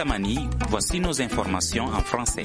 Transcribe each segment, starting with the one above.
Tamani, voici nos informations en français.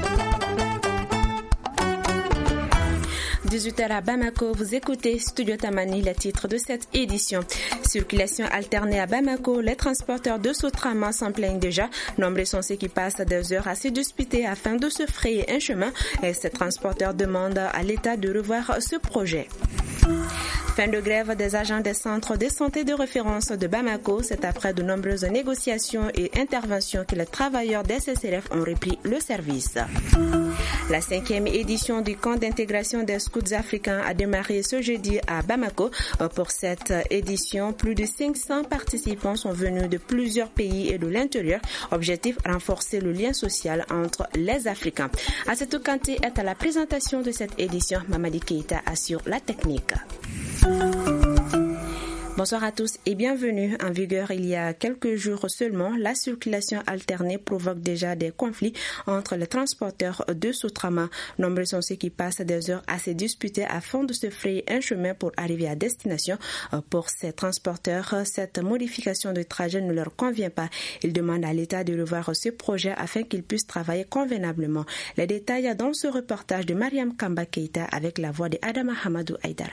18h à Bamako, vous écoutez Studio Tamani, le titre de cette édition. Circulation alternée à Bamako, les transporteurs de Sotrama s'en plaignent déjà. Nombreux sont ceux qui passent des heures à se disputer afin de se frayer un chemin. Et ces transporteurs demandent à l'État de revoir ce projet. Fin de grève des agents des centres de santé de référence de Bamako. C'est après de nombreuses négociations et interventions que les travailleurs des CCRF ont repris le service. La 5e édition du camp d'intégration des scouts africains a démarré ce jeudi à Bamako. Pour cette édition, plus de 500 participants sont venus de plusieurs pays et de l'intérieur. Objectif, renforcer le lien social entre les Africains. Assetou Kanté est à la présentation de cette édition. Mamadi Keita assure la technique. Bonsoir à tous et bienvenue. En vigueur il y a quelques jours seulement, la circulation alternée provoque déjà des conflits entre les transporteurs de Sotrama. Nombreux sont ceux qui passent des heures à se disputer afin de se frayer un chemin pour arriver à destination. Pour ces transporteurs, cette modification de trajet ne leur convient pas. Ils demandent à l'État de revoir ce projet afin qu'ils puissent travailler convenablement. Les détails dans ce reportage de Mariam Kamba Keita avec la voix de Adama Hamadou Aïdara.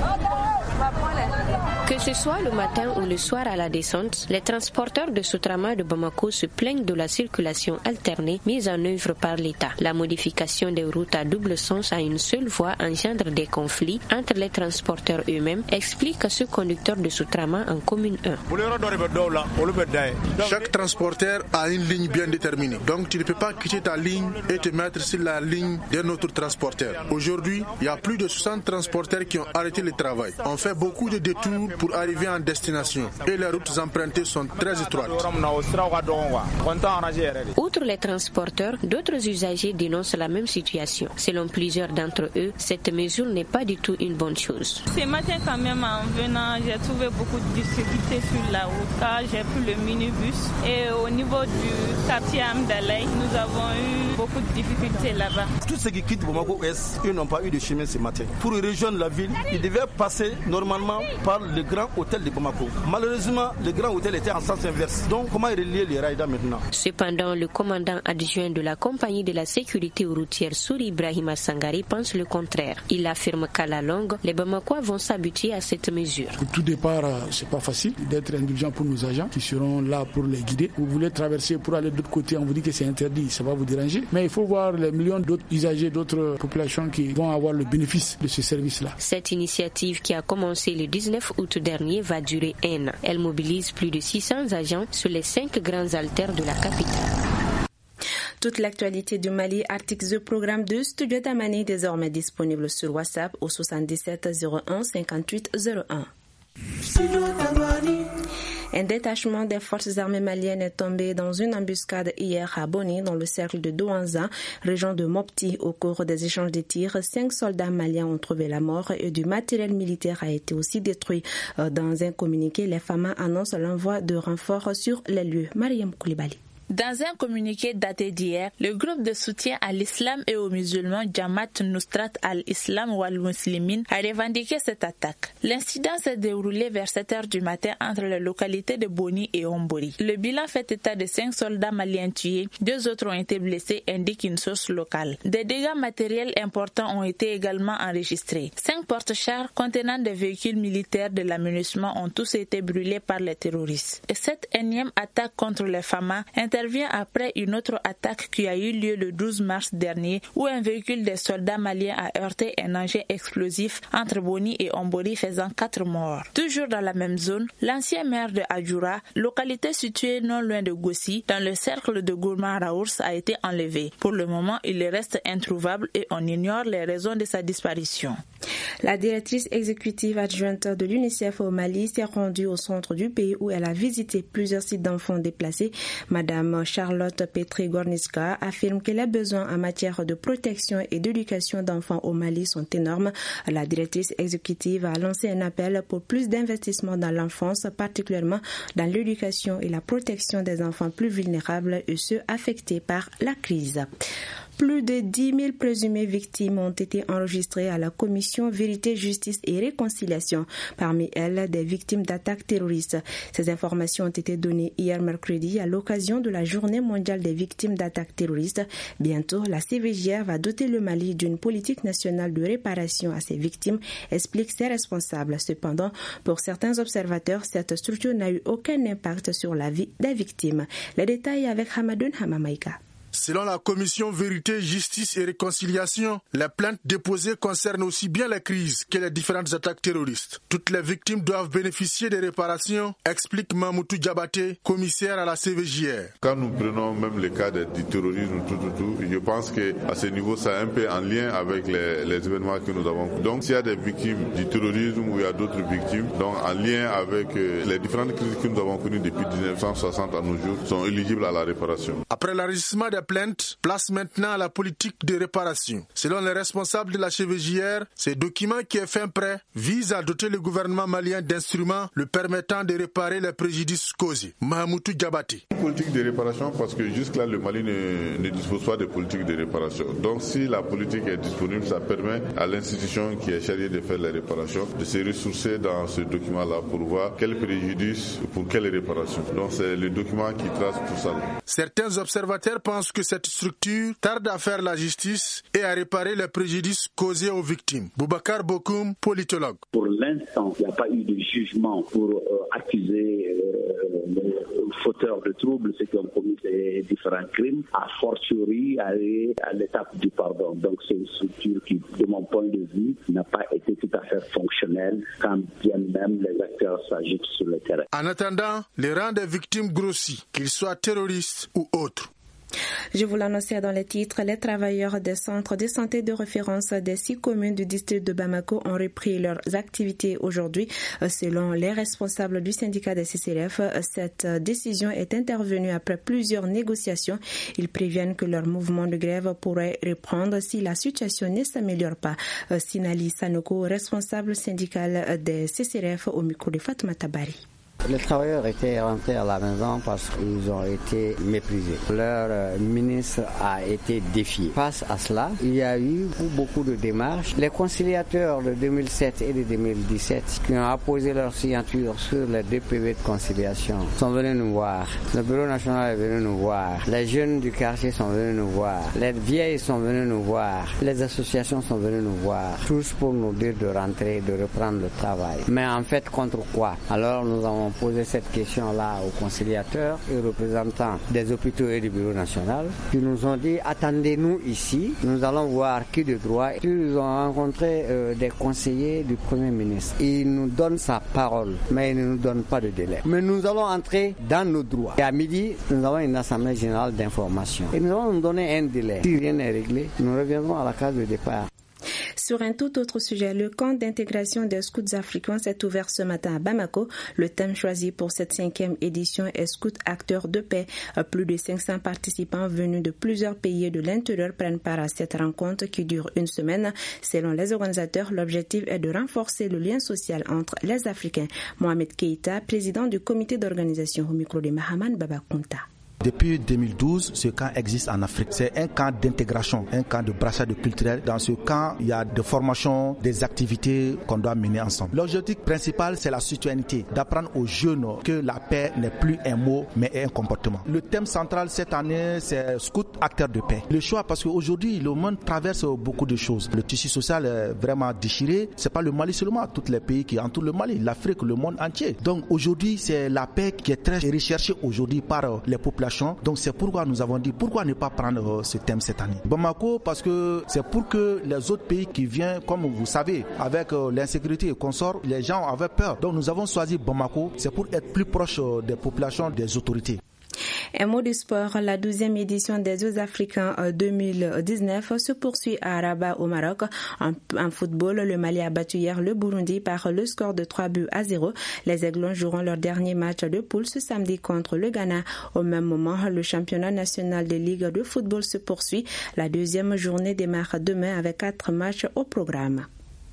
Que ce soit le matin ou le soir à la descente, les transporteurs de Sotrama de Bamako se plaignent de la circulation alternée mise en œuvre par l'État. La modification des routes à double sens à une seule voie engendre des conflits entre les transporteurs eux-mêmes, explique ce conducteur de Sotrama en commune 1. Chaque transporteur a une ligne bien déterminée. Donc tu ne peux pas quitter ta ligne et te mettre sur la ligne d'un autre transporteur. Aujourd'hui, il y a plus de 60 transporteurs qui ont arrêté le travail. On fait beaucoup de détours pour arriver en destination et les routes empruntées sont très étroites. Outre les transporteurs, d'autres usagers dénoncent la même situation. Selon plusieurs d'entre eux, cette mesure n'est pas du tout une bonne chose. Ce matin quand même en venant, j'ai trouvé beaucoup de difficultés sur la route car j'ai pris le minibus et au niveau du quartier Amdalaï, nous avons eu beaucoup de difficultés là-bas. Tous ceux qui quittent Bamako Est, ils n'ont pas eu de chemin ce matin. Pour rejoindre la ville, ils devaient passer normalement par le grand hôtel de Bamako. Malheureusement, le grand hôtel était en sens inverse. Donc, comment relier les raïdas maintenant? Cependant, le commandant adjoint de la compagnie de la sécurité routière Souri Ibrahima Sangari pense le contraire. Il affirme qu'à la longue, les Bamakois vont s'habituer à cette mesure. Au tout départ, c'est pas facile d'être indulgent pour nos agents qui seront là pour les guider. Vous voulez traverser pour aller de l'autre côté, on vous dit que c'est interdit, ça va vous déranger. Mais il faut voir les millions d'autres usagers, d'autres populations qui vont avoir le bénéfice de ce service-là. Cette initiative qui a commencé le 19 août dernier va durer un an. Elle mobilise plus de 600 agents sur les 5 grands haltères de la capitale. Toute l'actualité du Mali, articles du programme de Studio Tamani désormais disponible sur WhatsApp au 77 01 58 01. Un détachement des forces armées maliennes est tombé dans une embuscade hier à Boni, dans le cercle de Douanza, région de Mopti. Au cours des échanges de tirs, 5 soldats maliens ont trouvé la mort et du matériel militaire a été aussi détruit. Dans un communiqué, les FAMA annoncent l'envoi de renforts sur les lieux. Mariam Koulibaly. Dans un communiqué daté d'hier, le groupe de soutien à l'islam et aux musulmans Jamaat Nusrat al-Islam wal Muslimin a revendiqué cette attaque. L'incident s'est déroulé vers 7h du matin entre les localités de Boni et Ombori. Le bilan fait état de 5 soldats maliens tués, 2 autres ont été blessés, indique une source locale. Des dégâts matériels importants ont été également enregistrés. 5 porte-chars contenant des véhicules militaires de l'amunissement ont tous été brûlés par les terroristes. Et cette énième attaque contre les FAMA intervient après une autre attaque qui a eu lieu le 12 mars dernier où un véhicule des soldats maliens a heurté un engin explosif entre Boni et Ombori faisant 4 morts. Toujours dans la même zone, l'ancien maire de Adjoura, localité située non loin de Gossi, dans le cercle de Gourma Raours, a été enlevé. Pour le moment, il reste introuvable et on ignore les raisons de sa disparition. La directrice exécutive adjointe de l'UNICEF au Mali s'est rendue au centre du pays où elle a visité plusieurs sites d'enfants déplacés. Madame Charlotte Petri-Gorniska affirme que les besoins en matière de protection et d'éducation d'enfants au Mali sont énormes. La directrice exécutive a lancé un appel pour plus d'investissement dans l'enfance, particulièrement dans l'éducation et la protection des enfants plus vulnérables et ceux affectés par la crise. Plus de 10 000 présumées victimes ont été enregistrées à la commission Vérité, Justice et Réconciliation. Parmi elles, des victimes d'attaques terroristes. Ces informations ont été données hier mercredi à l'occasion de la Journée mondiale des victimes d'attaques terroristes. Bientôt, la CVJR va doter le Mali d'une politique nationale de réparation à ses victimes, expliquent ses responsables. Cependant, pour certains observateurs, cette structure n'a eu aucun impact sur la vie des victimes. Les détails avec Hamadoun Hamamaïka. Selon la commission Vérité, Justice et Réconciliation, les plaintes déposées concernent aussi bien les crises que les différentes attaques terroristes. Toutes les victimes doivent bénéficier des réparations, explique Mamoutou Diabaté, commissaire à la CVJR. Quand nous prenons même le cas du terrorisme, je pense qu'à ce niveau, c'est un peu en lien avec les événements que nous avons. Donc, s'il y a des victimes du terrorisme ou il y a d'autres victimes, donc en lien avec les différentes crises que nous avons connues depuis 1960 à nos jours, sont éligibles à la réparation. Après l'enregistrement des plainte, place maintenant à la politique de réparation. Selon les responsables de la CVJR, ce document qui est fin prêt vise à doter le gouvernement malien d'instruments le permettant de réparer les préjudices causés. Mahamoutou Diabaté. Politique de réparation parce que jusque-là, le Mali ne dispose pas de politique de réparation. Donc si la politique est disponible, ça permet à l'institution qui est chargée de faire les réparations de se ressourcer dans ce document-là pour voir quel préjudice, pour quelle réparation. Donc c'est le document qui trace tout ça. Certains observateurs pensent que cette structure tarde à faire la justice et à réparer les préjudices causés aux victimes. Boubacar Bokoum, politologue. Pour l'instant, il n'y a pas eu de jugement pour accuser les fauteurs de troubles, ceux qui ont commis ces différents crimes, a fortiori aller à l'étape du pardon. Donc c'est une structure qui, de mon point de vue, n'a pas été tout à fait fonctionnelle quand bien même les acteurs s'agitent sur le terrain. En attendant, les rangs des victimes grossissent, qu'ils soient terroristes ou autres. Je vous l'annonçais dans les titres, les travailleurs des centres de santé de référence des 6 communes du district de Bamako ont repris leurs activités aujourd'hui. Selon les responsables du syndicat des CCRF, cette décision est intervenue après plusieurs négociations. Ils préviennent que leur mouvement de grève pourrait reprendre si la situation ne s'améliore pas. Sinali Sanoko, responsable syndical des CCRF au micro de Fatma Tabari. Les travailleurs étaient rentrés à la maison parce qu'ils ont été méprisés. Leur ministre a été défié. Face à cela, il y a eu beaucoup de démarches. Les conciliateurs de 2007 et de 2017 qui ont apposé leur signature sur les 2 PV de conciliation sont venus nous voir. Le bureau national est venu nous voir. Les jeunes du quartier sont venus nous voir. Les vieilles sont venus nous voir. Les associations sont venues nous voir. Tous pour nous dire de rentrer, de reprendre le travail. Mais en fait, contre quoi? Alors nous avons posé cette question-là aux conciliateurs et aux représentants des hôpitaux et du bureau national qui nous ont dit attendez-nous ici, nous allons voir qui de droit. Ils ont rencontré des conseillers du Premier ministre. Il nous donne sa parole, mais il ne nous donne pas de délai. Mais nous allons entrer dans nos droits. Et à midi, nous avons une assemblée générale d'information. Et nous allons nous donner un délai. Si rien n'est réglé, nous reviendrons à la case de départ. Sur un tout autre sujet, le camp d'intégration des scouts africains s'est ouvert ce matin à Bamako. Le thème choisi pour cette 5e édition est Scouts acteurs de paix. Plus de 500 participants venus de plusieurs pays de l'intérieur prennent part à cette rencontre qui dure une semaine. Selon les organisateurs, l'objectif est de renforcer le lien social entre les Africains. Mohamed Keïta, président du comité d'organisation au micro de Mahaman Babakunta. Depuis 2012, ce camp existe en Afrique. C'est un camp d'intégration, un camp de brassage culturel. Dans ce camp, il y a des formations, des activités qu'on doit mener ensemble. L'objectif principal, c'est la citoyenneté, d'apprendre aux jeunes que la paix n'est plus un mot, mais un comportement. Le thème central cette année, c'est Scout acteur de paix. Le choix, parce qu'aujourd'hui, le monde traverse beaucoup de choses. Le tissu social est vraiment déchiré. C'est pas le Mali seulement, tous les pays qui entourent le Mali, l'Afrique, le monde entier. Donc aujourd'hui, c'est la paix qui est très recherchée aujourd'hui par les populations. Donc c'est pourquoi nous avons dit pourquoi ne pas prendre ce thème cette année. Bamako, parce que c'est pour que les autres pays qui viennent, comme vous savez, avec l'insécurité et consorts, les gens avaient peur. Donc nous avons choisi Bamako, c'est pour être plus proche des populations, des autorités. Un mot du sport, la 12e édition des Jeux africains 2019 se poursuit à Rabat au Maroc. En football, le Mali a battu hier le Burundi par le score de 3-0. Les Aiglons joueront leur dernier match de poule ce samedi contre le Ghana. Au même moment, le championnat national des ligues de football se poursuit. La 2e journée démarre demain avec 4 matchs au programme.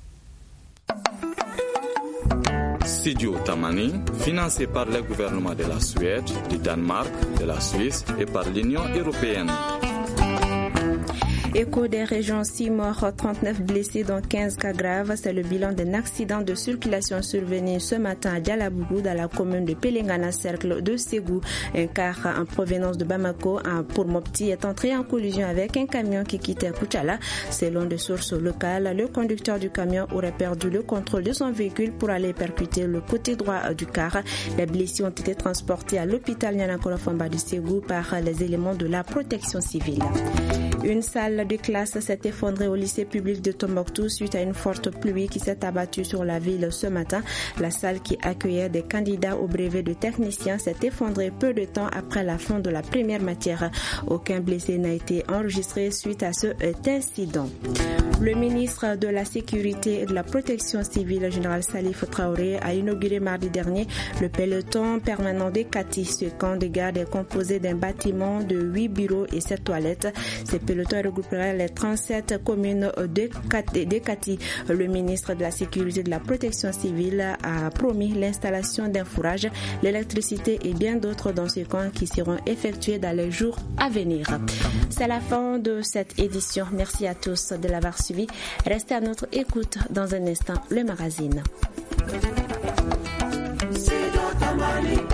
Studio Tamani, financé par le gouvernement de la Suède, du Danemark, de la Suisse et par l'Union européenne. Écho des régions, 6 morts, 39 blessés dont 15 cas graves. C'est le bilan d'un accident de circulation survenu ce matin à Dialabougou dans la commune de Pelengana, cercle de Ségou. Un car en provenance de Bamako pour Mopti est entré en collision avec un camion qui quittait Kouchala. Selon des sources locales, le conducteur du camion aurait perdu le contrôle de son véhicule pour aller percuter le côté droit du car. Les blessés ont été transportés à l'hôpital Nyanakolofamba du Ségou par les éléments de la protection civile. Une salle de classe s'est effondrée au lycée public de Tombouctou suite à une forte pluie qui s'est abattue sur la ville ce matin. La salle qui accueillait des candidats au brevet de technicien s'est effondrée peu de temps après la fin de la première matière. Aucun blessé n'a été enregistré suite à cet incident. Le ministre de la Sécurité et de la Protection civile, général Salif Traoré, a inauguré mardi dernier le peloton permanent de Kati. Ce camp de garde est composé d'un bâtiment de 8 bureaux et 7 toilettes. Ces pelotons regrouperaient les 37 communes de Kati. Le ministre de la Sécurité et de la Protection civile a promis l'installation d'un fourrage, l'électricité et bien d'autres dans ce camp qui seront effectués dans les jours à venir. C'est la fin de cette édition. Merci à tous de l'avoir suivi. Restez à notre écoute dans un instant, le magazine.